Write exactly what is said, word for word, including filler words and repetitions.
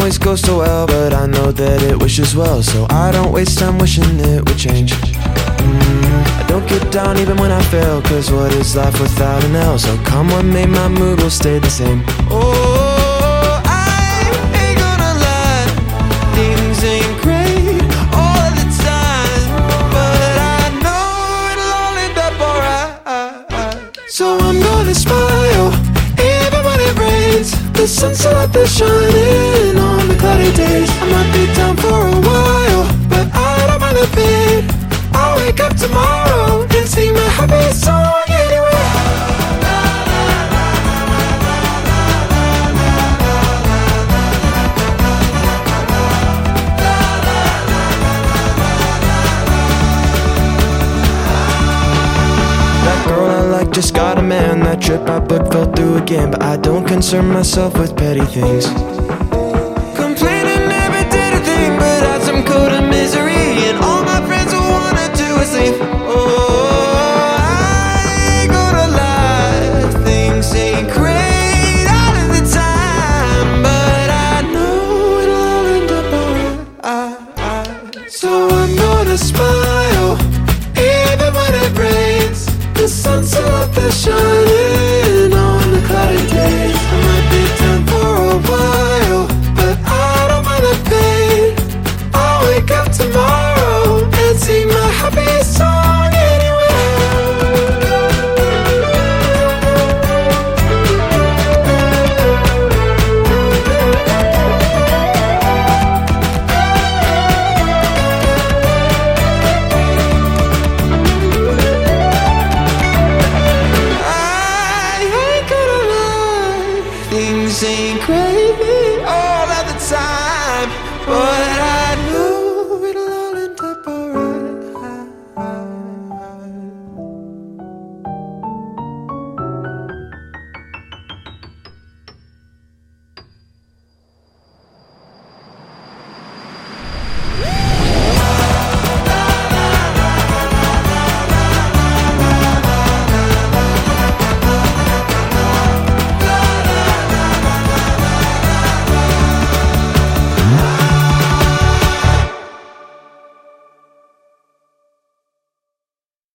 always go so well, but I know that it wishes well, so I don't waste time wishing it would change. mm, I don't get down even when I fail, cause what is life without an L? So come what may, my mood will stay the same. Oh, I ain't gonna lie, things ain't great all of the time, but I know it'll all end up alright. So I'm gonna smile even when it rains, the sun's still out there shining on the cloudy days. I might be down for a while, but I don't mind the pain. I'll wake up tomorrow and sing my happy song anyway. That girl I like just got a man. That trip I booked fell through again, but I don't concern myself with petty things. Complaining never did a thing but add some code of misery, and all my friends will wanna do is leave. Oh, I ain't gonna lie, things ain't great all of the time, but I know it'll all end up alright. So I'm gonna smile even when it rains, the sun's still up there shining on the cloudy days. I might be down for a while, but I don't mind the pain. I'll wake up tomorrow and sing my happy song anyway. I ain't gonna lie, things ain't great all of the time, but